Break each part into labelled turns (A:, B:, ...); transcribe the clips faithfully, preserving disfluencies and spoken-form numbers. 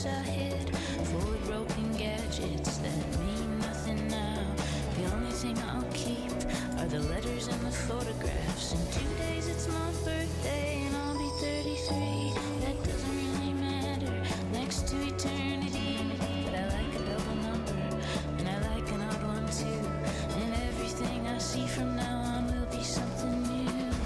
A: I hid full of broken gadgets that mean nothing now. The only thing I'll keep are the letters and the photographs. In two days it's my birthday and I'll be thirty-three. That doesn't really matter next to eternity. But I like a double number and I like an odd one too. And everything I see from now on will be something new.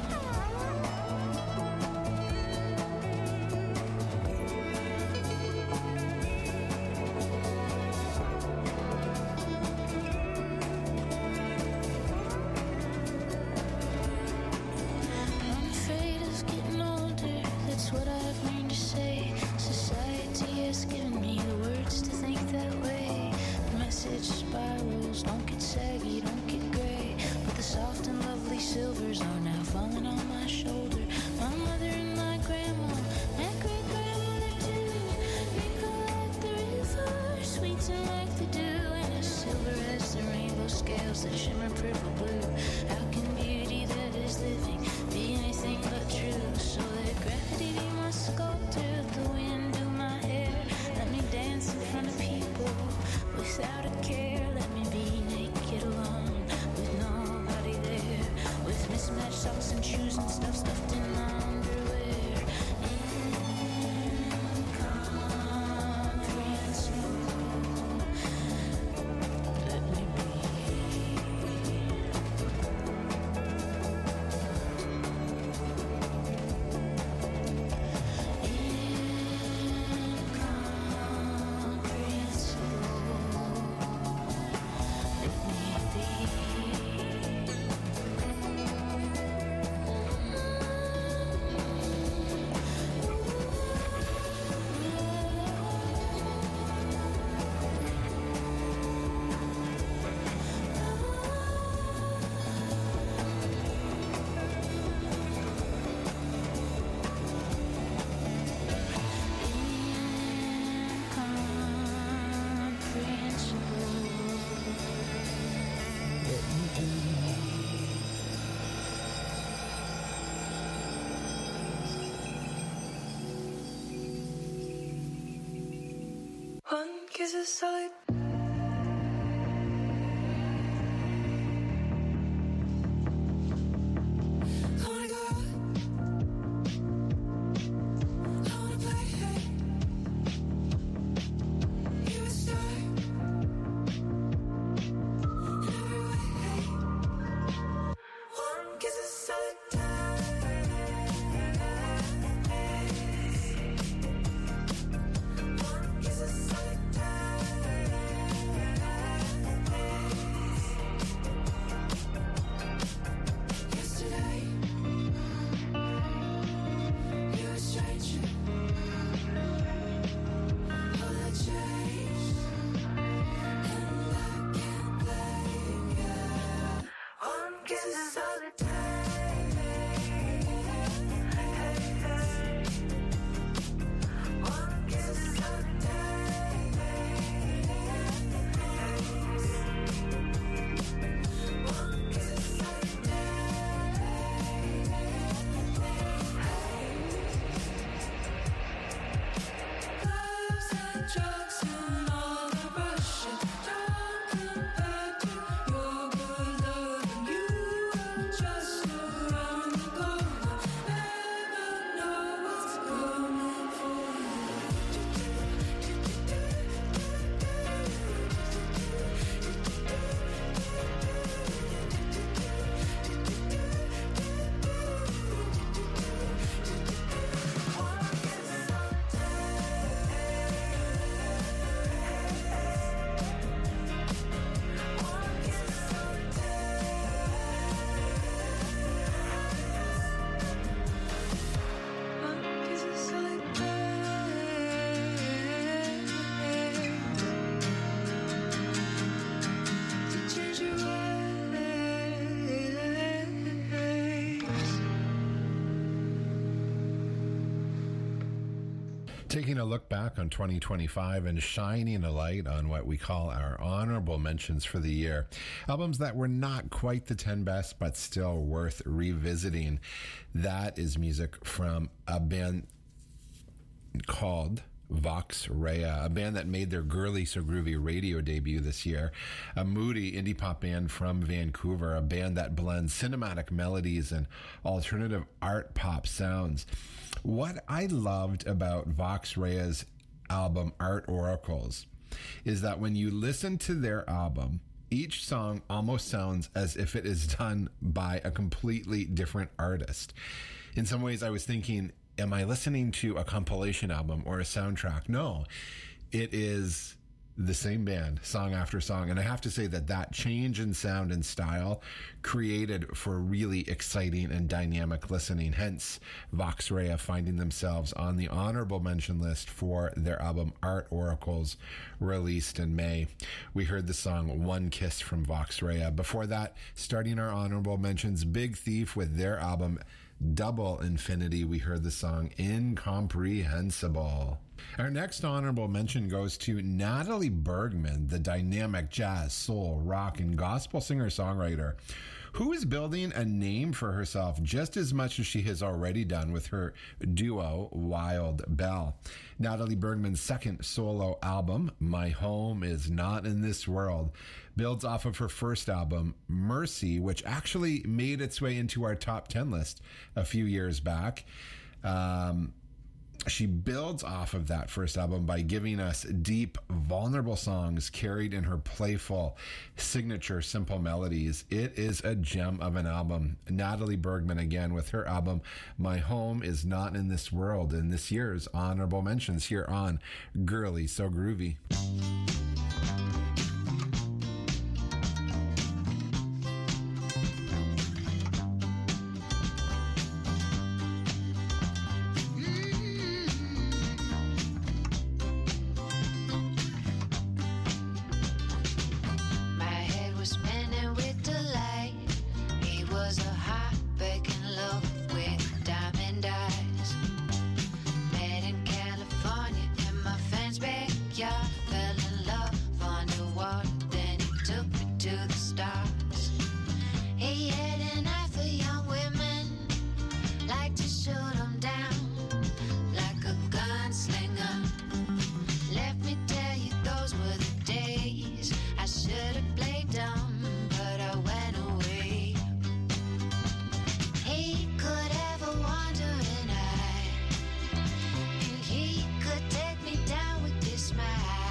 A: What I've learned to say. Society has given me the words to think that way. The message spirals, don't get saggy, don't get gray. But the soft and lovely silvers are now falling on my shoulder. My mother and my grandma, my great-grandmother too. Wrinkle like the river, sweeten like the dew, and as silver as the rainbow scales that shimmer purple blue. How can beauty that is living be anything but true? So let gravity be my sculptor, the wind do my hair. Let me dance in front of people without a care. Let me be naked alone with nobody there, with mismatched socks and shoes and stuff stuffed in my underwear. Incomprehensible. Let me be.
B: One kiss is solid.
C: Taking a look back on twenty twenty-five and shining a light on what we call our honorable mentions for the year. Albums that were not quite the ten best, but still worth revisiting. That is music from a band called Vox Rea, a band that made their Girly So Groovy radio debut this year. A moody indie pop band from Vancouver, a band that blends cinematic melodies and alternative art pop sounds. What I loved about Vox Rea's album Art Oracles is that when you listen to their album, each song almost sounds as if it is done by a completely different artist. In some ways, I was thinking, am I listening to a compilation album or a soundtrack? No, it is the same band, song after song. And I have to say that that change in sound and style created for really exciting and dynamic listening. Hence, Vox Rea finding themselves on the honorable mention list for their album Art Oracles, released in May. We heard the song One Kiss from Vox Rea. Before that, starting our honorable mentions, Big Thief with their album Double Infinity. We heard the song Incomprehensible. Our next honorable mention goes to Natalie Bergman, the dynamic jazz, soul, rock, and gospel singer-songwriter, who is building a name for herself just as much as she has already done with her duo, Wild Bell. Natalie Bergman's second solo album, My Home Is Not in This World, builds off of her first album, Mercy, which actually made its way into our top ten list a few years back. Um... She builds off of that first album by giving us deep, vulnerable songs carried in her playful, signature, simple melodies. It is a gem of an album. Natalie Bergman again with her album, My Home Is Not in This World, in this year's honorable mentions here on Girly So Groovy.
A: Smile.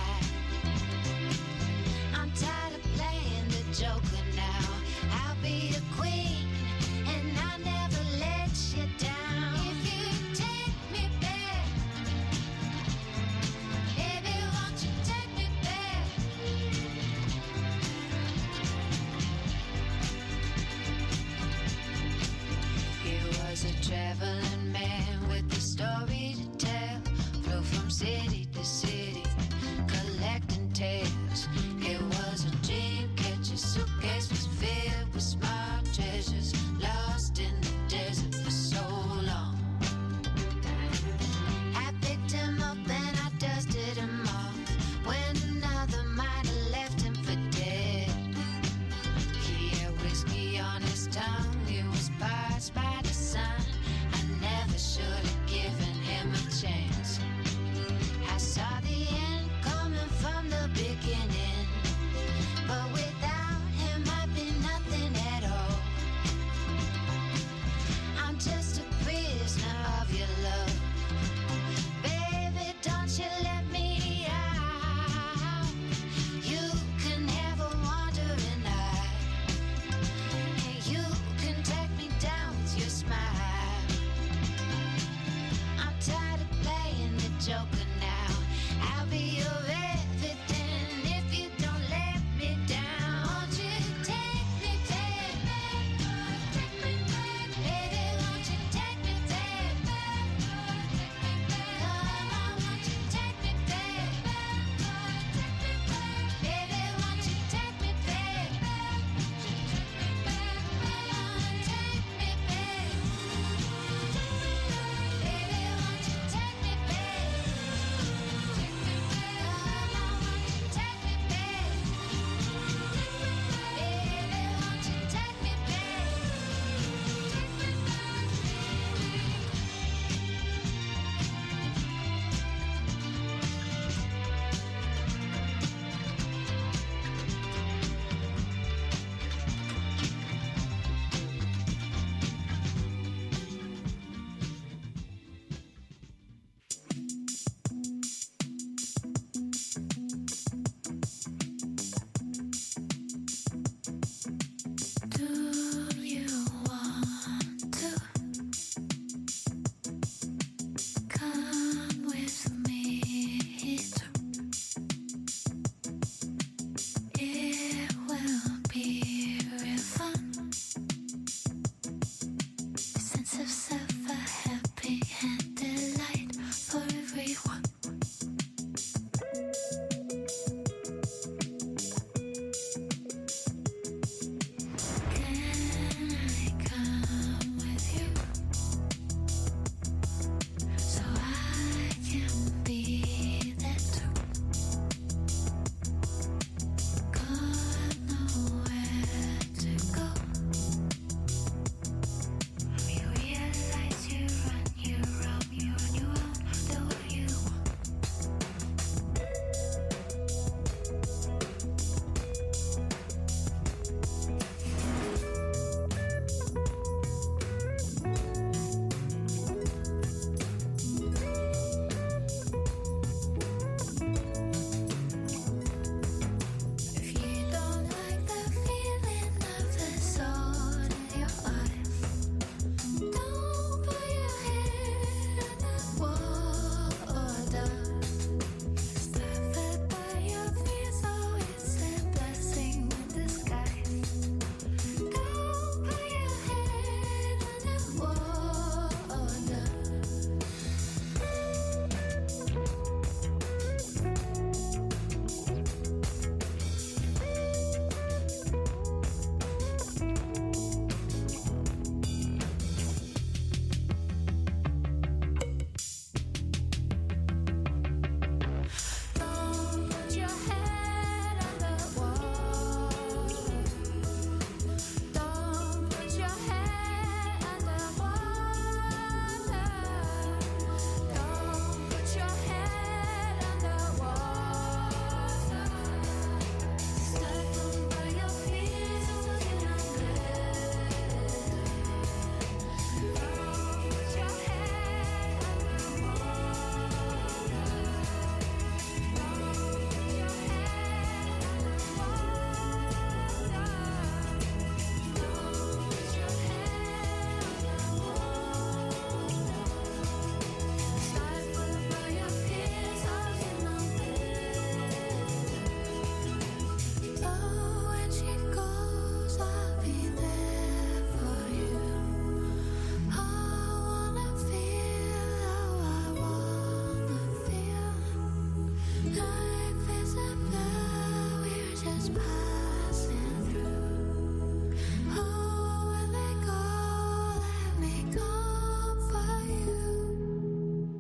A: just passing through. Oh, when they go, let me come for you.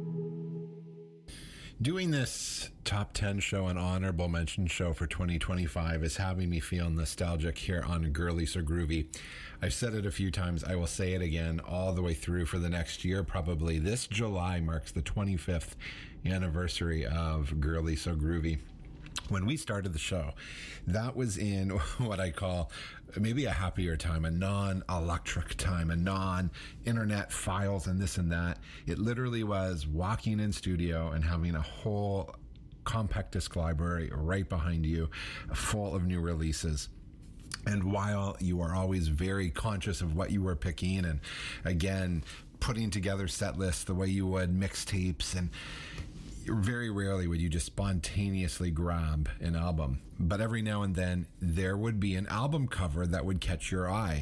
C: Doing this top ten show and honorable mention show for twenty twenty-five is having me feel nostalgic here on Girly So Groovy. I've said it a few times. I will say it again all the way through for the next year. Probably this July marks the twenty-fifth anniversary of Girly So Groovy. When we started the show, that was in what I call maybe a happier time, a non-electric time, a non-internet files and this and that. It literally was walking in studio and having a whole compact disc library right behind you, full of new releases. And while you are always very conscious of what you were picking and, again, putting together set lists the way you would mixtapes, and very rarely would you just spontaneously grab an album. But every now and then there would be an album cover that would catch your eye.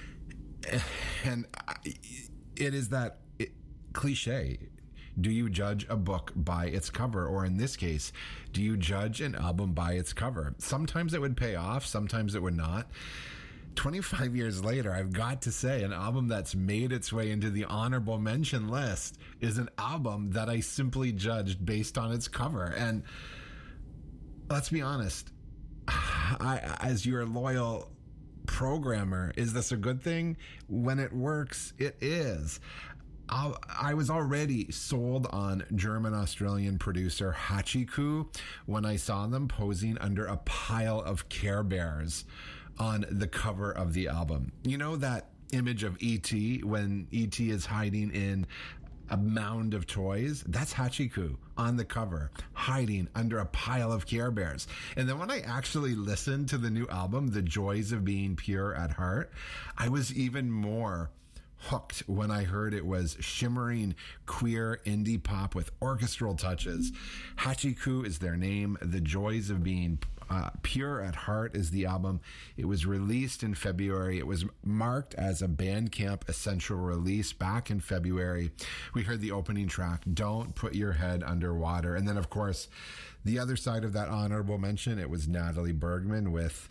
C: And it is that cliche. Do you judge a book by its cover? Or in this case, do you judge an album by its cover? Sometimes it would pay off, sometimes it would not. twenty-five years later, I've got to say, an album that's made its way into the honorable mention list is an album that I simply judged based on its cover. And let's be honest, I, as your loyal programmer, is this a good thing? When it works, it is. I'll, I was already sold on German-Australian producer Hachiku when I saw them posing under a pile of Care Bears on the cover of the album. You know that image of E T when E T is hiding in a mound of toys? That's Hachiku on the cover, hiding under a pile of Care Bears. And then when I actually listened to the new album, The Joys of Being Pure at Heart, I was even more hooked when I heard it was shimmering queer indie pop with orchestral touches. Hachiku is their name. The Joys of Being uh, Pure at Heart is the album. It was released in February. It was marked as a Bandcamp Essential release back in February. We heard the opening track, Don't Put Your Head Underwater. And then, of course, the other side of that honorable mention, it was Natalie Bergman with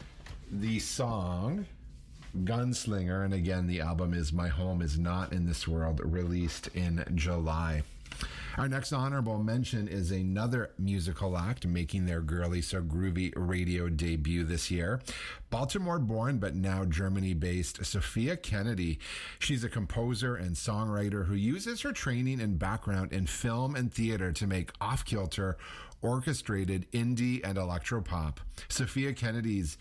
C: the song Gunslinger. And again, the album is My Home Is Not in This World, released in July. Our next honorable mention is another musical act making their Girly So Groovy radio debut this year. Baltimore-born but now Germany-based Sophia Kennedy. She's a composer and songwriter who uses her training and background in film and theater to make off-kilter, orchestrated indie and electropop. Sophia Kennedy's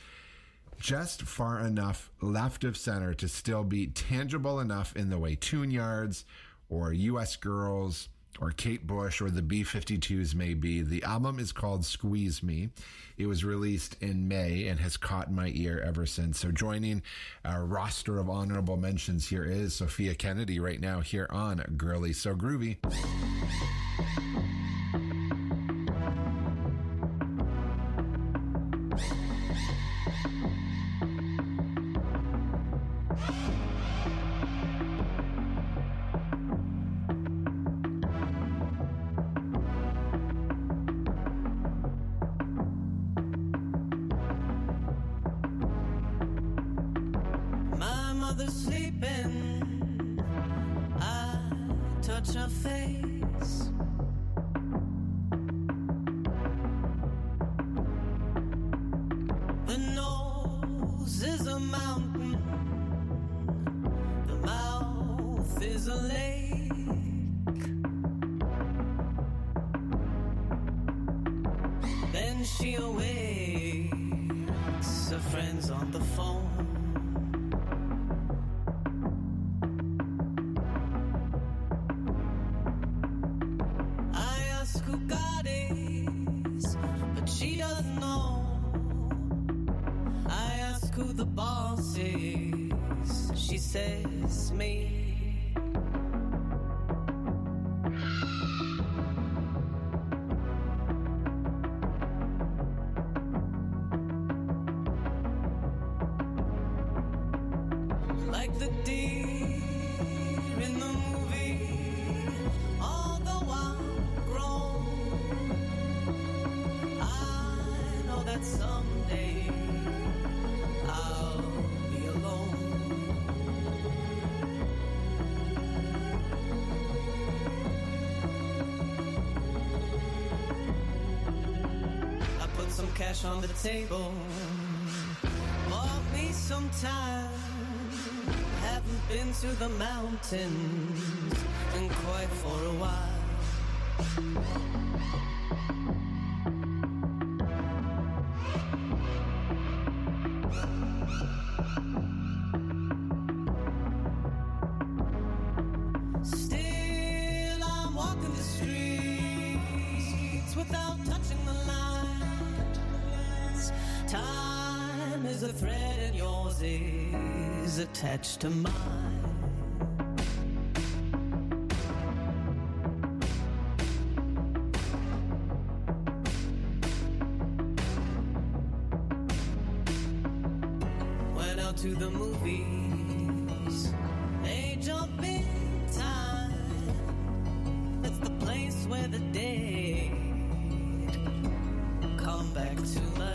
C: just far enough left of center to still be tangible enough in the way Tune Yards or U S Girls or Kate Bush or the B fifty-twos may be. The album is called Squeeze Me. It was released in May and has caught my ear ever since. So joining our roster of honorable mentions here is Sophia Kennedy right now here on Girly So Groovy.
D: Someday cash on the table. Bought me some time. Haven't been to the mountains in quite for a while. Still, I'm walking the streets without touching the lines. Time is a thread and yours is attached to mine. Went out to the movies, they jump in time. That's the place where the dead come back to life.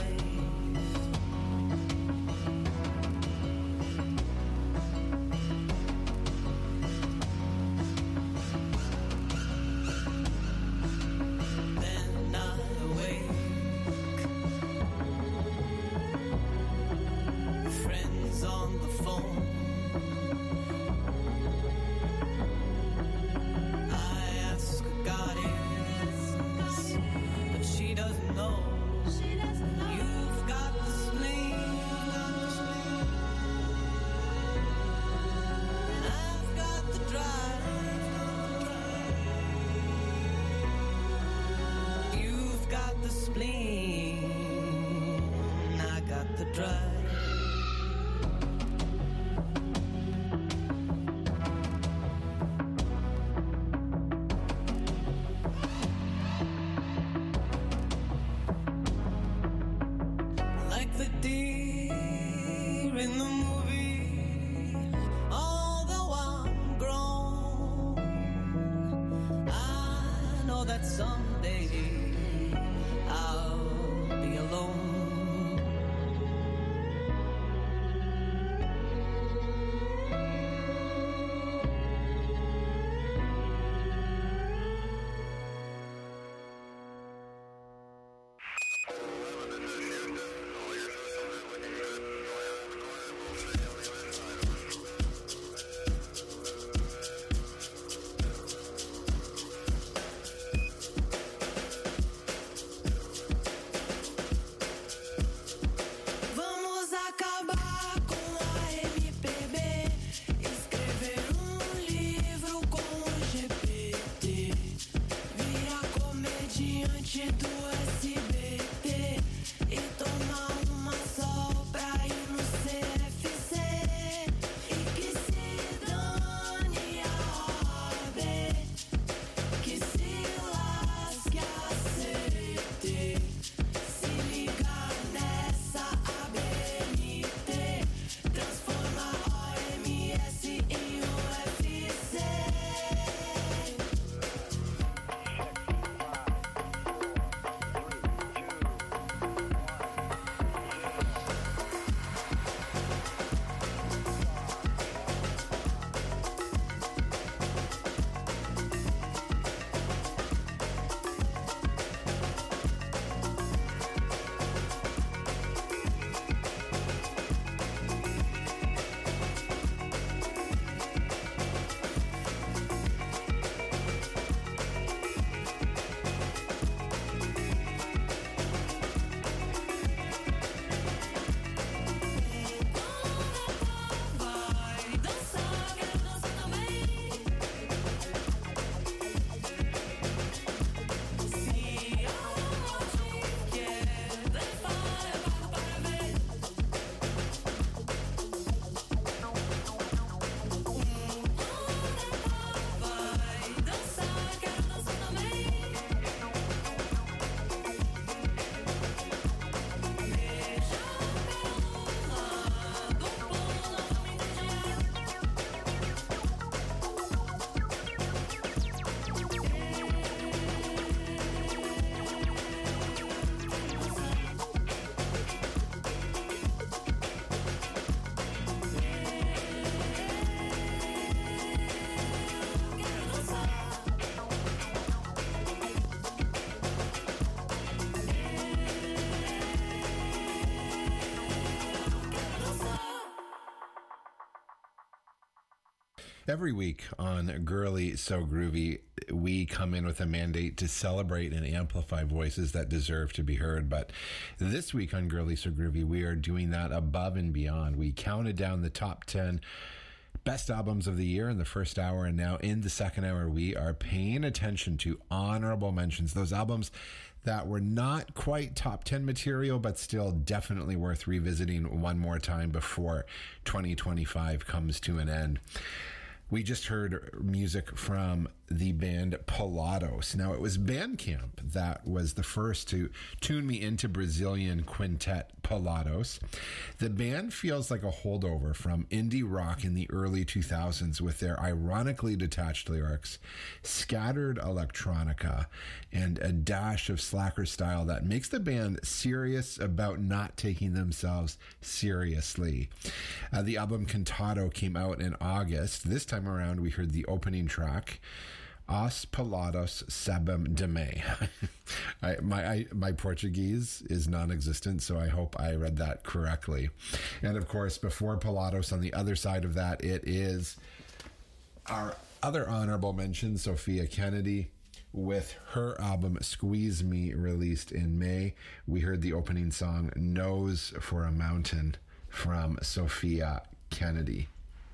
C: Every week on Girly So Groovy, we come in with a mandate to celebrate and amplify voices that deserve to be heard. But this week on Girly So Groovy, we are doing that above and beyond. We counted down the top ten best albums of the year in the first hour, and now in the second hour, we are paying attention to honorable mentions, those albums that were not quite top ten material, but still definitely worth revisiting one more time before twenty twenty-five comes to an end. We just heard music from the band Pilatos. Now, it was Bandcamp that was the first to tune me into Brazilian quintet Pilatos. The band feels like a holdover from indie rock in the early two thousands with their ironically detached lyrics, scattered electronica, and a dash of slacker style that makes the band serious about not taking themselves seriously. Uh, the album Cantado came out in August. This time around, we heard the opening track, Os Pilatos Sabem de Me. I, my I, my Portuguese is non-existent, so I hope I read that correctly. And of course, before Pilatos, on the other side of that, it is our other honorable mention, Sophia Kennedy, with her album Squeeze Me, released in May. We heard the opening song Nose for a Mountain from Sophia Kennedy.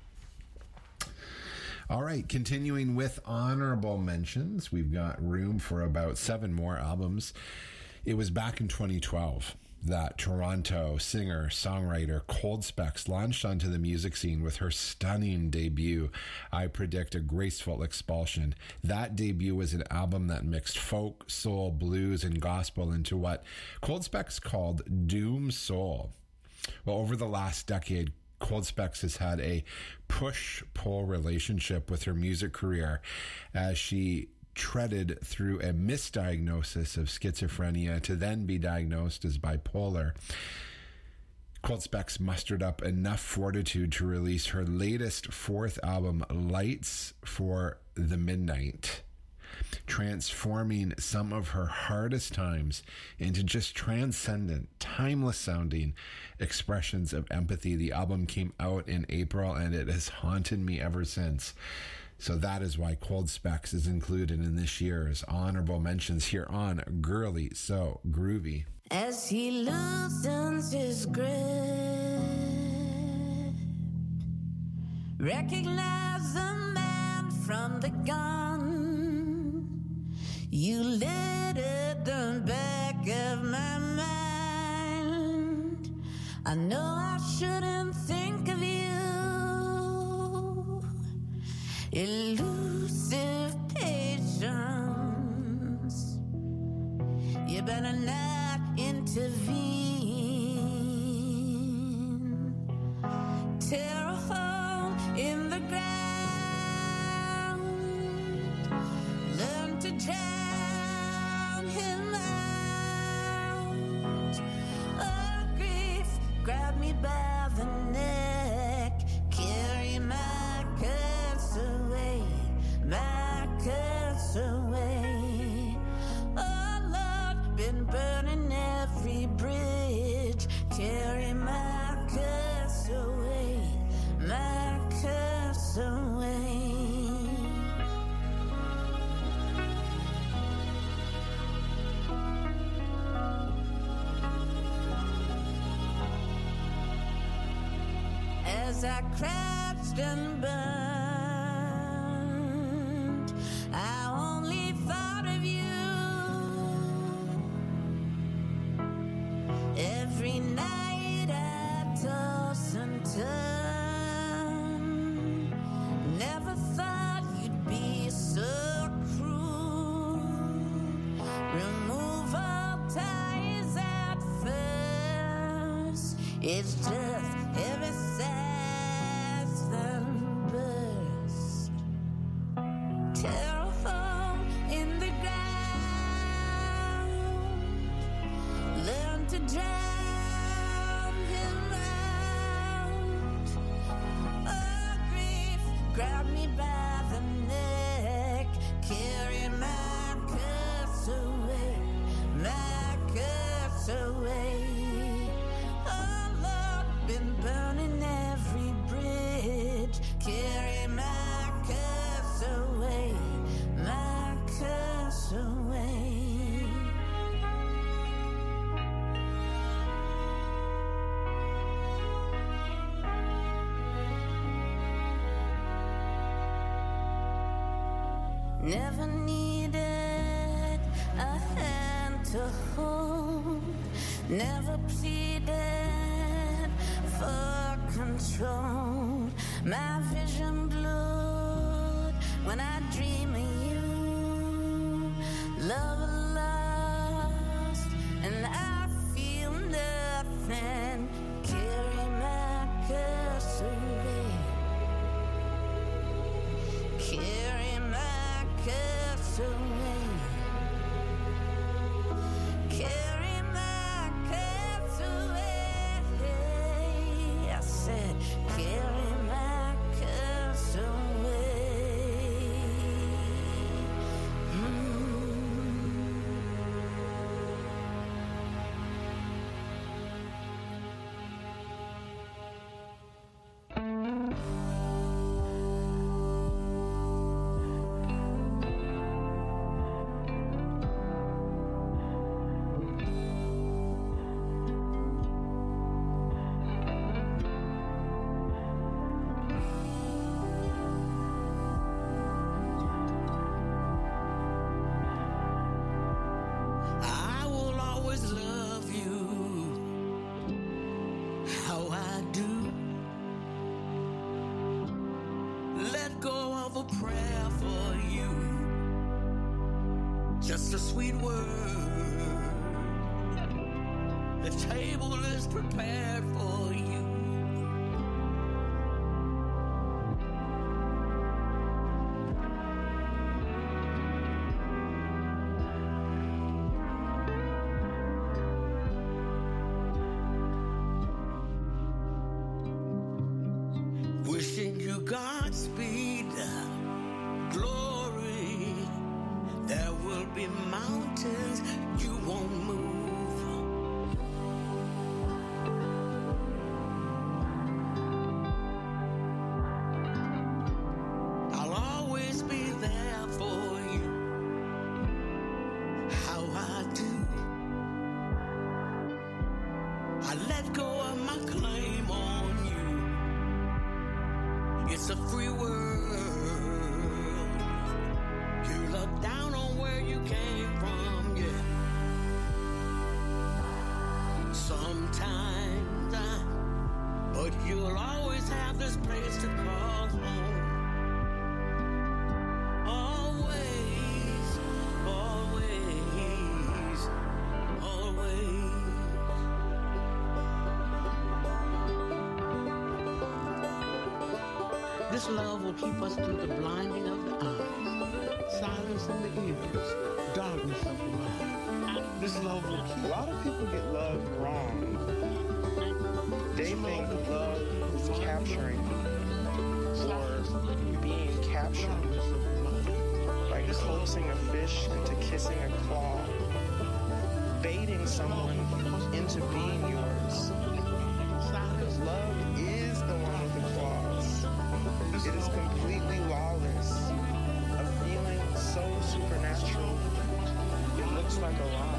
C: All right, continuing with honorable mentions, we've got room for about seven more albums. It was back in twenty twelve that Toronto singer, songwriter Cold Specs launched onto the music scene with her stunning debut, I Predict a Graceful Expulsion. That debut was an album that mixed folk, soul, blues, and gospel into what Cold Specs called doom soul. Well, over the last decade, Cold Specs has had a push-pull relationship with her music career as she treaded through a misdiagnosis of schizophrenia to then be diagnosed as bipolar. Cold Specs mustered up enough fortitude to release her latest fourth album, Lights for the Midnight, transforming some of her hardest times into just transcendent, timeless-sounding expressions of empathy. The album came out in April, and it has haunted me ever since. So that is why Cold Specs is included in this year's honorable mentions here on Girly So Groovy.
A: As he loosens his grip, recognize the man from the gun. You lit it the back of my mind. I know I shouldn't think of you. Elusive patience. You better not intervene. Tear a hole in the ground. Learn to drown him out. Oh, grief, grab me by the neck. Carry my curse away. My curse away. Oh, Lord, been burning every bridge. Carry my curse away. My curse away. As I crouched and burned, I only thought of you. Every night I toss and turn. Never thought you'd be so cruel. Remove all ties at first. It's just every sigh's then burst. Tear a hole in the ground. Learn to drown him out. Oh, grief, grab me by the neck. Carry my curse away. My curse away. Oh, Lord, been burning every bridge. Carry my Never needed a hand to hold. Never pleaded for control. My vision blurred when I dream of you. Love lost and I feel nothing. Carry my curse away. Carry my curse away. Carry my curse away. I said, carry my curse away. Mm.
D: I will always love you how I do. Let go of a prayer for you. Just a sweet word. The table is prepared for you. Wishing you Godspeed, glory. There will be mountains you won't move. I'll always be there for you, how I do. I let go of my claim on you. It's a free world. You look down on where you came from, yeah. Sometimes, I, but you'll always have this place to call home. Always, always, always. This love will keep us through the blinding of the eyes, silence in the ears, darkness of the mind. This love will keep.
E: A lot of people get love wrong. They think love is capturing or being captured, like coaxing a fish into kissing a claw, baiting someone into being yours. Because love is the one with the claws. It is completely lawless, a feeling so supernatural, it looks like a lie.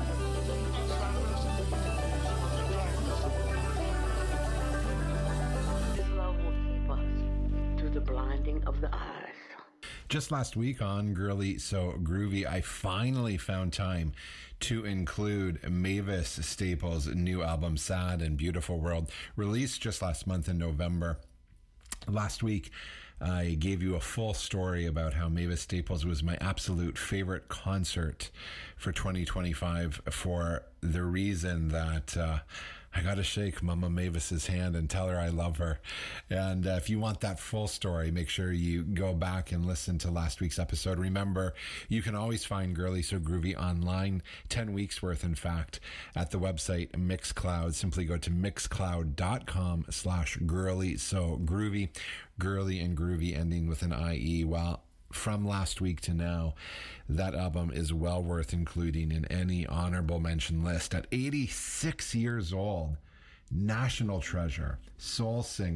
D: This love will keep us through the blinding of the eyes.
C: Just last week on Girly So Groovy, I finally found time to include Mavis Staples' new album, Sad and Beautiful World, released just last month in November. Last week, I gave you a full story about how Mavis Staples was my absolute favorite concert for twenty twenty-five for the reason that uh, I got to shake Mama Mavis's hand and tell her I love her. And uh, if you want that full story, make sure you go back and listen to last week's episode. Remember, you can always find Girly So Groovy online, ten weeks worth, in fact, at the website Mixcloud. Simply go to mixcloud.com slash girly so groovy, girly and groovy ending with an I E. Well, from last week to now, that album is well worth including in any honorable mention list. At eighty-six years old, national treasure, soul singer,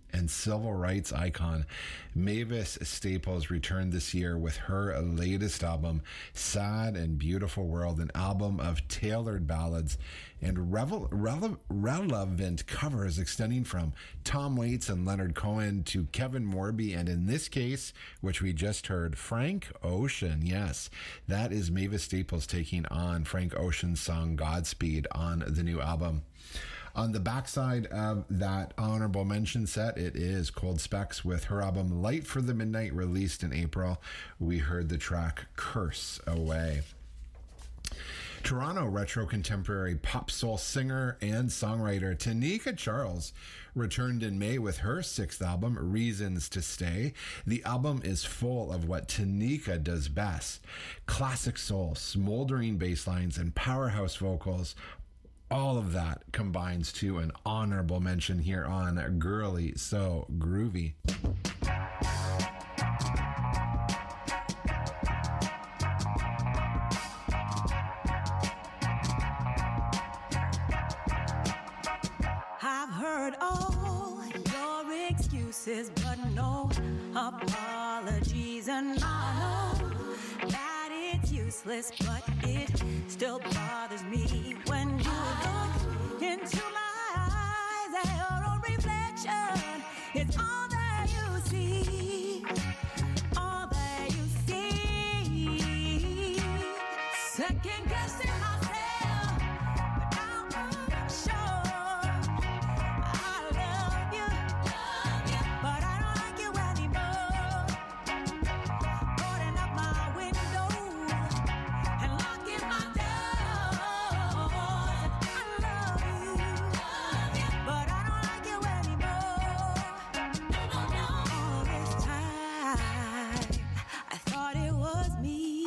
C: and civil rights icon Mavis Staples returned this year with her latest album, Sad and Beautiful World, an album of tailored ballads and revel- rele- relevant covers extending from Tom Waits and Leonard Cohen to Kevin Morby, and in this case, which we just heard, Frank Ocean. Yes, that is Mavis Staples taking on Frank Ocean's song Godspeed on the new album. On the backside of that honorable mention set, it is Cold Specs with her album Light for the Midnight, released in April. We heard the track Curse Away. Toronto retro contemporary pop soul singer and songwriter Tanika Charles returned in May with her sixth album, Reasons to Stay. The album is full of what Tanika does best: classic soul, smoldering bass lines, and powerhouse vocals. All of that combines to an honorable mention here on Girly So Groovy.
D: I've heard all your excuses, but no apologies, and I know that it's useless, but it still bothers me when you look into my eyes and your own reflection. It's all that you see, all that you see. Second guessing myself, but now I'm sure I love you, love you, but I don't like you anymore. Boarding up my window and locking my doors. I love you, love you, but I don't like you anymore. No, no, no. All this time, I thought it was me.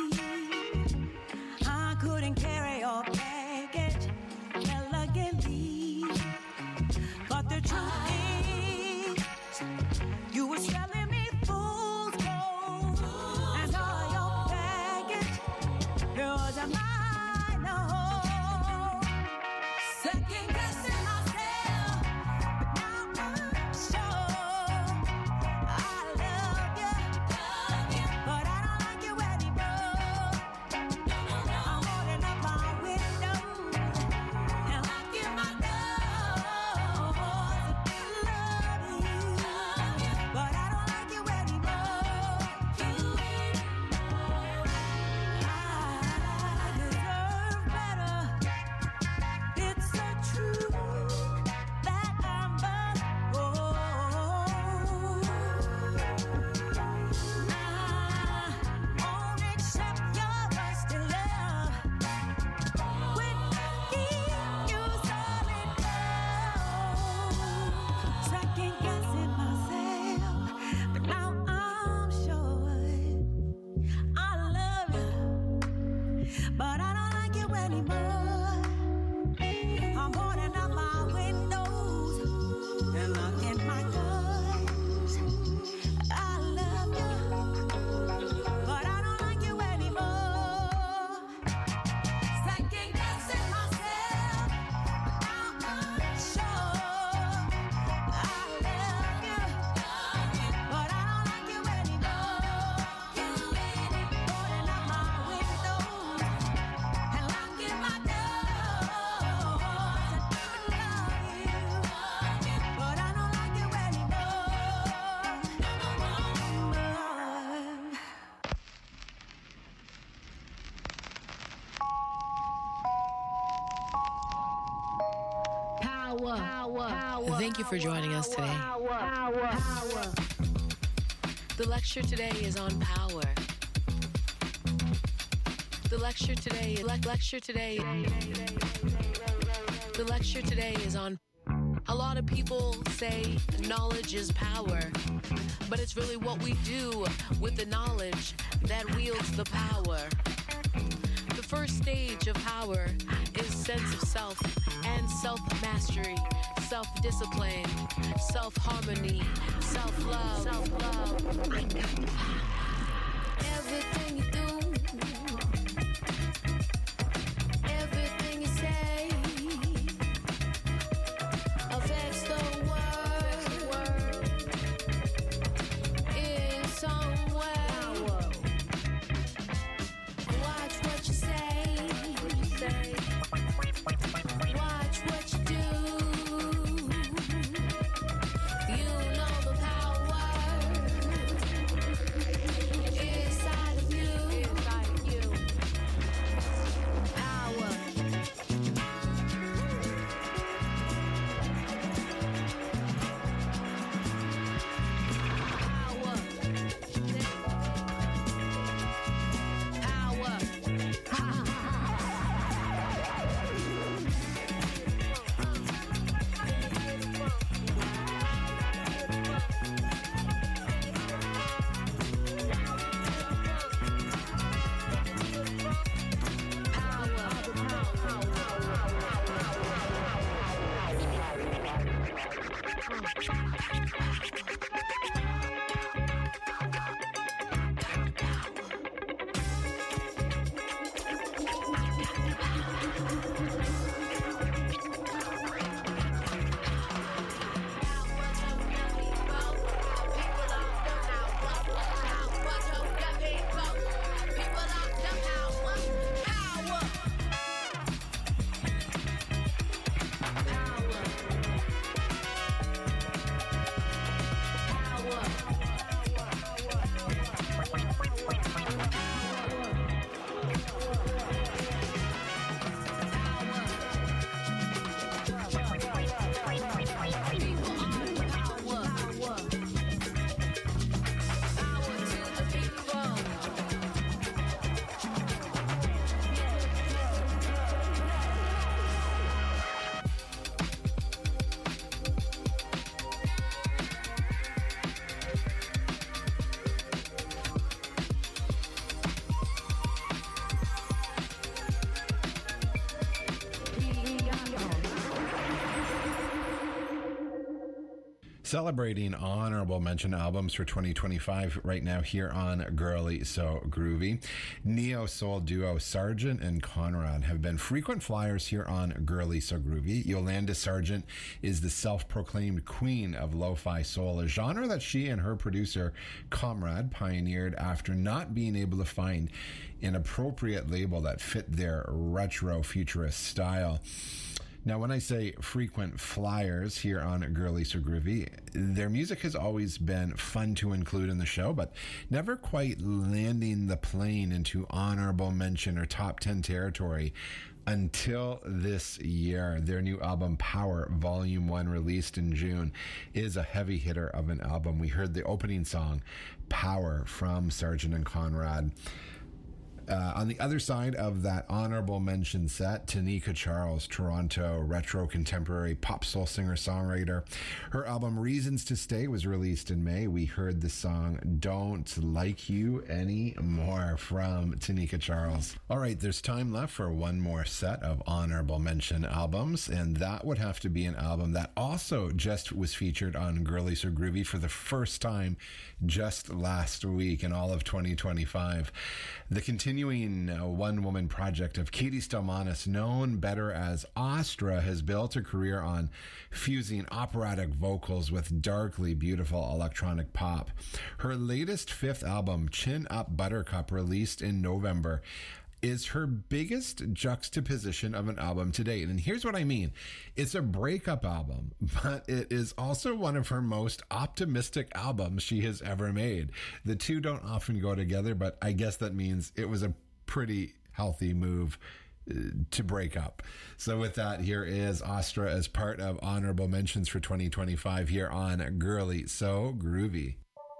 D: I couldn't carry your baggage elegantly, but the truth is, you were selling me fool's gold, and all your baggage, yours and mine, no. Second guessing myself, but now I'm sure I love you, love you, but I don't like you anymore. I'm holding up my window and locking my doors. I love you, love you, but I don't like you anymore. You I deserve better. It's the truth that I must hold. I won't accept your rusty love when I give you solid gold. Second guessing myself, but now I'm sure I love you, but I don't like you anymore. I'm boarding up my windows and locking my doors. I love you, but I don't like you anymore. Second guessing myself, but now I'm sure I love you, love you, but I don't like you anymore. Boarding up my windows and locking my doors. I love you, love you, but I don't like you anymore.
F: Power. Power. Power.
G: Thank you for joining us today.
F: Power. Power.
G: The lecture today is on power. The lecture today, le- lecture today, the lecture today is on. A lot of people say knowledge is power, but it's really what we do with the knowledge that wields the power. The first stage of power is sense of self and self-mastery, self-discipline, self-harmony, self-love. Self-love.
A: Everything you do, everything you say, affects the world.
C: Celebrating honorable mention albums for twenty twenty-five right now here on Girly So Groovy. Neo soul duo Sargent and Conrad have been frequent flyers here on Girly So Groovy. Yolanda Sargent is the self-proclaimed queen of lo-fi soul, a genre that she and her producer Conrad pioneered after not being able to find an appropriate label that fit their retro futurist style. Now, when I say frequent flyers here on Girly So Groovy, their music has always been fun to include in the show, but never quite landing the plane into honorable mention or top ten territory until this year. Their new album, Power Volume one, released in June, is a heavy hitter of an album. We heard the opening song, Power, from Sargent and Conrad. Uh, on the other side of that honorable mention set, Tanika Charles, Toronto retro contemporary pop soul singer-songwriter. Her album Reasons to Stay was released in May. We heard the song Don't Like You Anymore from Tanika Charles. All right, there's time left for one more set of honorable mention albums, and that would have to be an album that also just was featured on Girly So Groovy for the first time just last week in all of twenty twenty-five. The continuing uh, one-woman project of Katie Stelmanis, known better as Astra, has built a career on fusing operatic vocals with darkly beautiful electronic pop. Her latest fifth album, Chin Up Buttercup, released in November, is her biggest juxtaposition of an album to date. And here's what I mean. It's a breakup album, but it is also one of her most optimistic albums she has ever made. The two don't often go together, but I guess that means it was a pretty healthy move uh, to break up. So with that, here is Astra as part of honorable mentions for twenty twenty-five here on Girly So Groovy.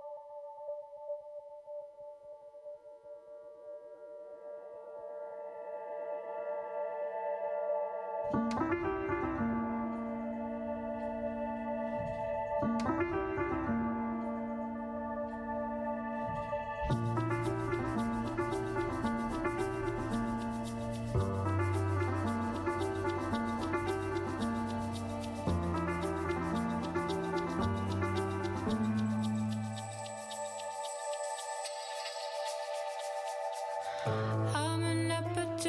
B: I'm an epidemic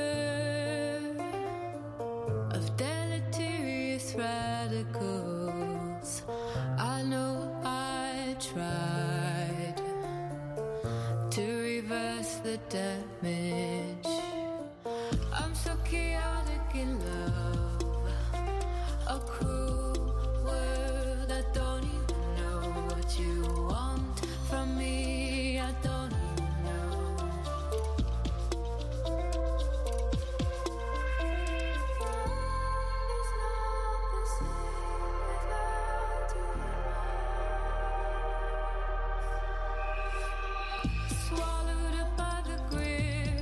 B: of deleterious radicals. I know I tried to reverse the damage. I'm so chaotic in love, a cruel world. I don't even know what you want from me. I don't even know. It's not the same without you. Swallowed up by the grip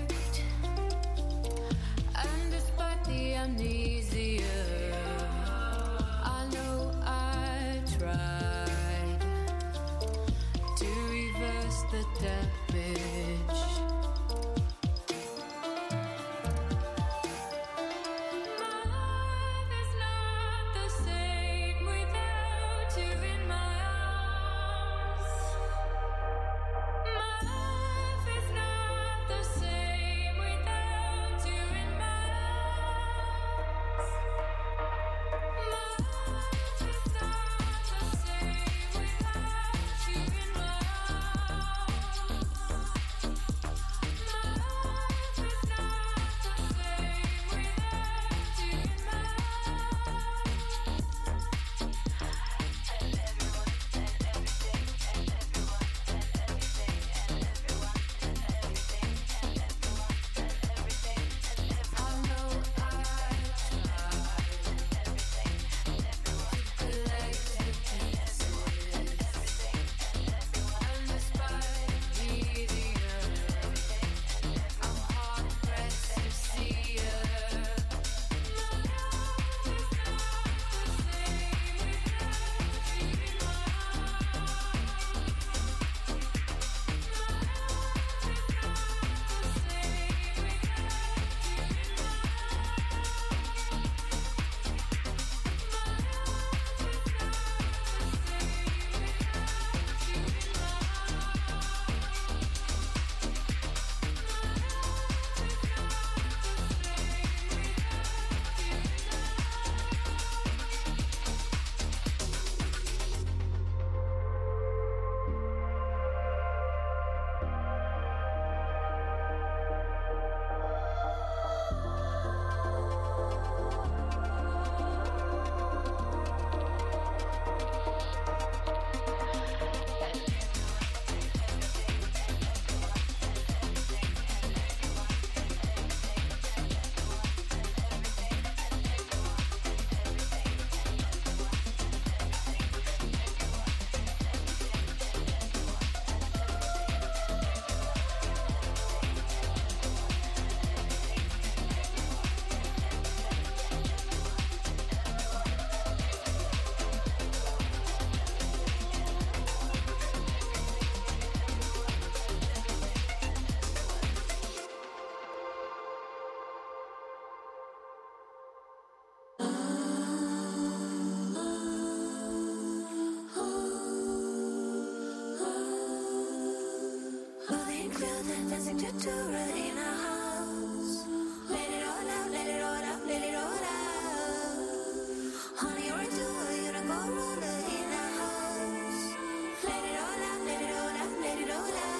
B: dancing to Tura in our house. Let it all out, let it all out, let it all out. Honey, you're into a unicorn ruler in our house. Let it all out, let it all out, let it all out.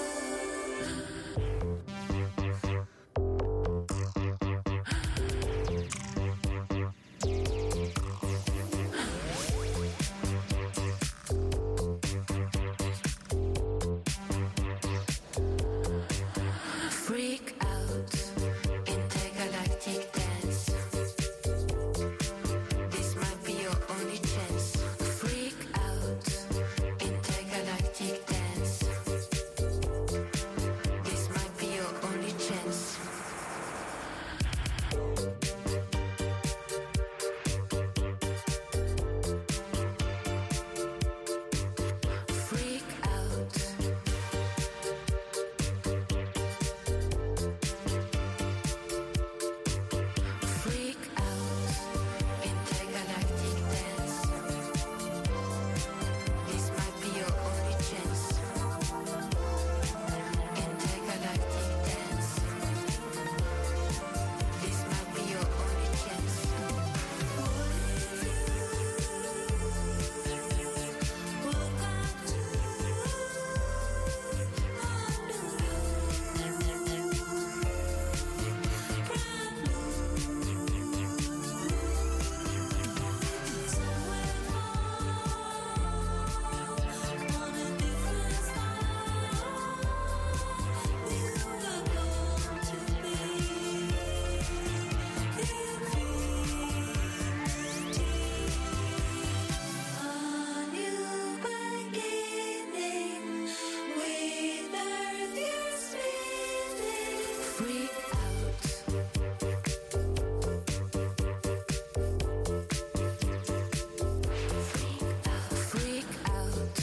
B: Freak out, intergalactic dance. This might be your only chance. Freak out, intergalactic dance. This might be your only chance. Freak out. Freak out, intergalactic dance. This might be your only chance. Intergalactic dance. This might be your only chance. What if you woke up to Freak out. Freak out.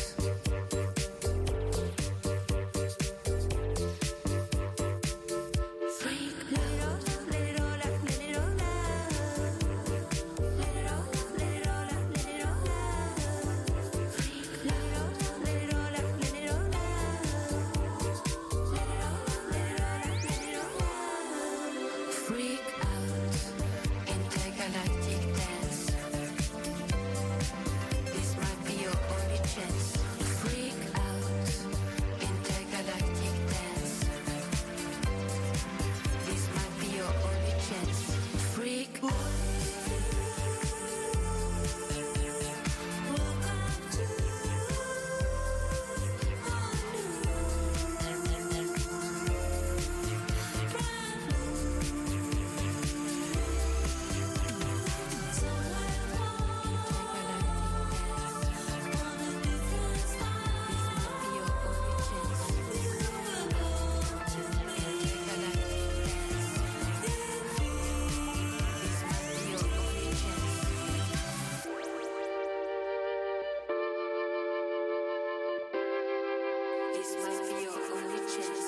B: Freak. Let it all out, let it all out, let it all out. Let it all out, let it all out, let it all out. Freak. Let it all out, let it all out, let it all out. Let it all out, let it all out, let it all out. Freak out, intergalactic dance. This might be your only chance. Freak out, intergalactic dance. This might be your only chance. Freak out. Woke up to This might be your only chance.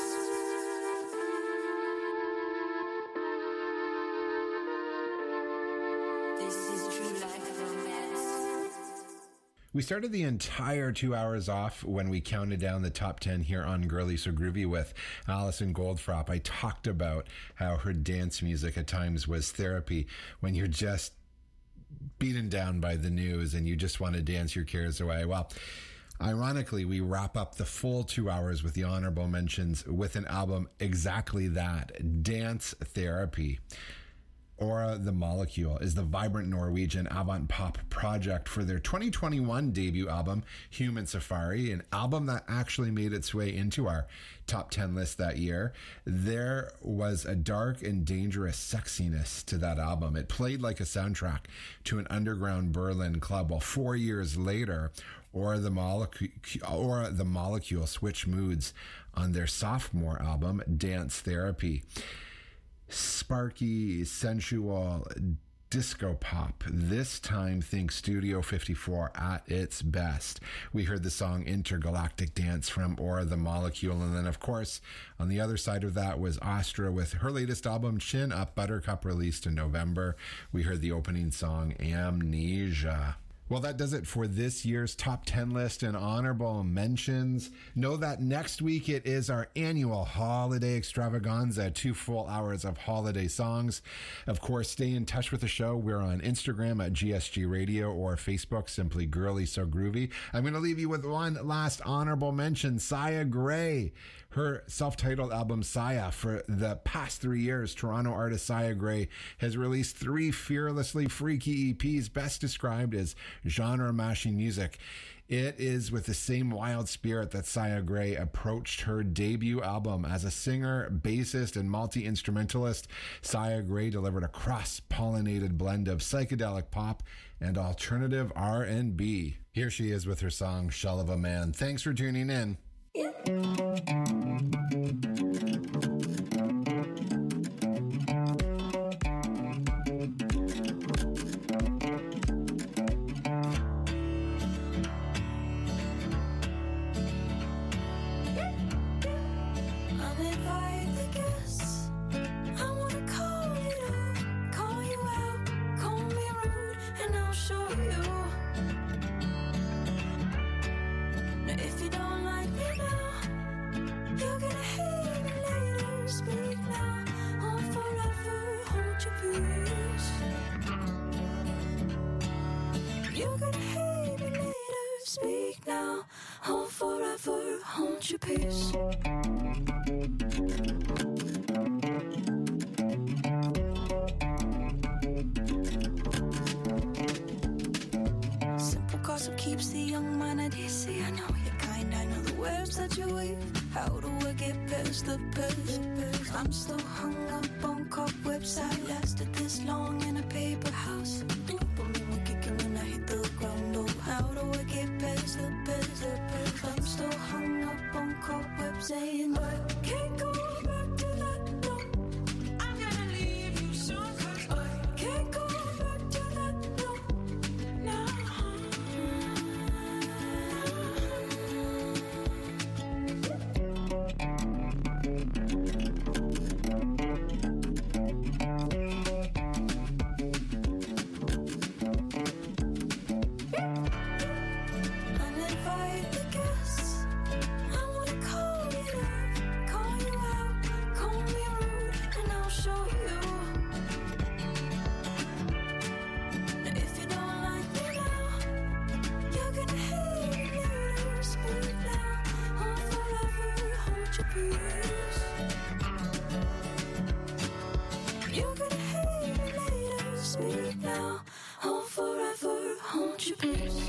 B: This is true life romance.
C: We started the entire two hours off when we counted down the top ten here on Girly So Groovy with Alison Goldfrapp. I talked about how her dance music at times was therapy when you're just beaten down by the news and you just want to dance your cares away. Well, ironically, we wrap up the full two hours with the honorable mentions with an album exactly that, Dance Therapy. Aura the Molecule is the vibrant Norwegian avant-pop project for their twenty twenty-one debut album, Human Safari, an album that actually made its way into our top ten list that year. There was a dark and dangerous sexiness to that album. It played like a soundtrack to an underground Berlin club, while four years later, Aura the Molecule, Aura the Molecule switched moods on their sophomore album, Dance Therapy. Sparky, sensual, disco pop. This time, think Studio fifty-four at its best. We heard the song Intergalactic Dance from Aura the Molecule. And then, of course, on the other side of that was Astra with her latest album, Chin Up Buttercup, released in November. We heard the opening song, Amnesia. Well, that does it for this year's top ten list and honorable mentions. Know that next week it is our annual holiday extravaganza, two full hours of holiday songs. Of course, stay in touch with the show. We're on Instagram at G S G Radio or Facebook, simply Girly So Groovy. I'm going to leave you with one last honorable mention, Saya Gray. Her self-titled album, Saya, for the past three years, Toronto artist Saya Gray has released three fearlessly freaky E Ps, best described as genre-mashing music. It is with the same wild spirit that Saya Gray approached her debut album. As a singer, bassist, and multi-instrumentalist, Saya Gray delivered a cross-pollinated blend of psychedelic pop and alternative R and B. Here she is with her song, Shell of a Man. Thanks for tuning in.
B: Yeah. Your peace. Simple gossip keeps the young mind at ease. See, I know your kind, I know the webs that you weave. How do I get past the past? I'm still hung up on cobwebs. I lasted this long in a paper house. Dopamine will kick in when I hit the ground. Oh, how do I get past the past? I'm still hung up on cobwebs saying I can't go back to that. No, I'm gonna leave you soon. 'Cause I can't go back to that. No, no. You're gonna hate me later. Speak now, I'll forever hold your peace.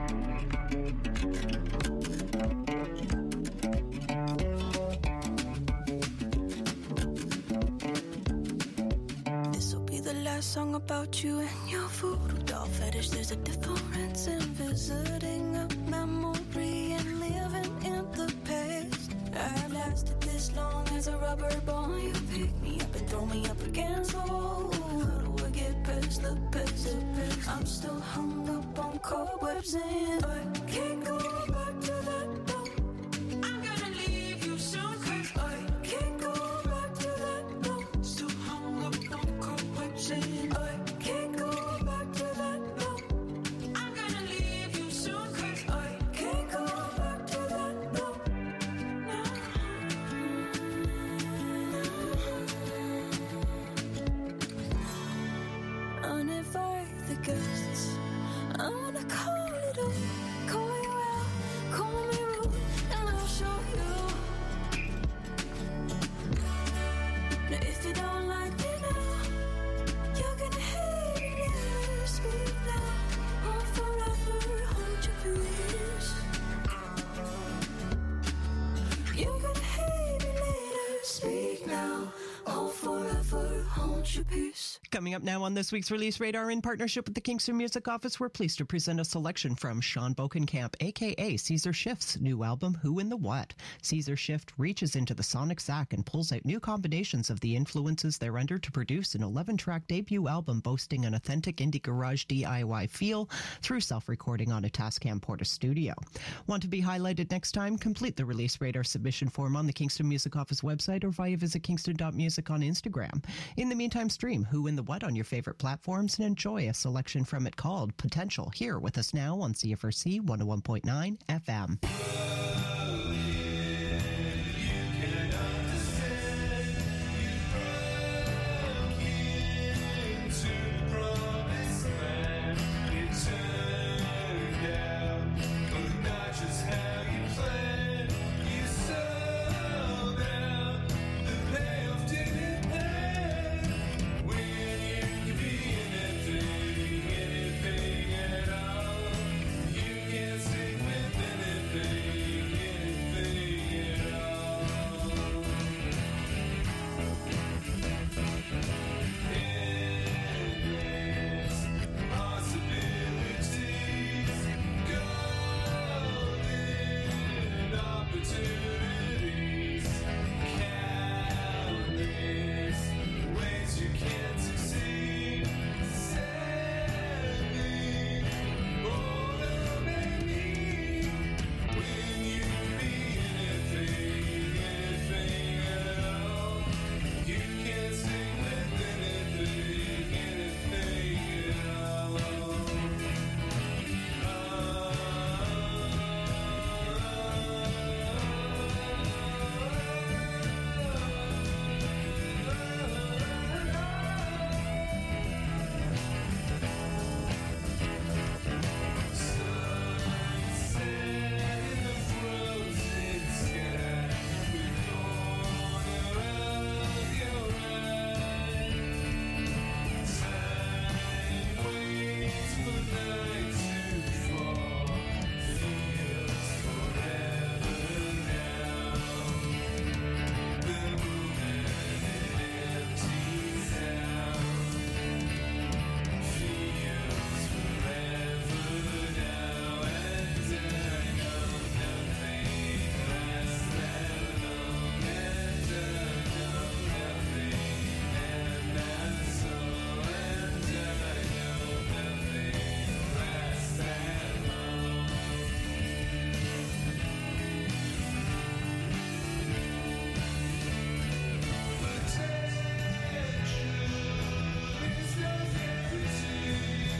B: This'll be the last song about you and your voodoo doll fetish. There's a difference in visiting a memory and living in the past. I've lasted this long as a rubber ball. You pick me up and throw me up against the wall. How do I get past the past? I'm still hung up on cobwebs and I can't go back to that. No, I'm gonna leave you soon. 'Cause I can't go back to that. No, still hung up on cobwebs and I can't go back to that. No, I'm gonna leave you soon. 'Cause I can't go back to that. No, no. Uninvite the guests. I wanna call it up, call you out, call me rude, and I'll show you. Now if you don't like me now, you're gonna hate me later. Speak now, I'll forever hold your peace. You're gonna hate me later. Speak now, I'll forever hold your peace.
H: Coming up now on this week's Release Radar, in partnership with the Kingston Music Office, we're pleased to present a selection from Sean Bokenkamp, a k a. Caesar Shift's new album, Who in the What. Caesar Shift reaches into the sonic sack and pulls out new combinations of the influences they're under to produce an eleven-track debut album boasting an authentic indie garage D I Y feel through self-recording on a Tascam Porta studio. Want to be highlighted next time? Complete the Release Radar submission form on the Kingston Music Office website or via visit kingston dot music on Instagram. In the meantime, stream Who in the What on your favorite platforms and enjoy a selection from it called Potential here with us now on C F R C one oh one point nine F M.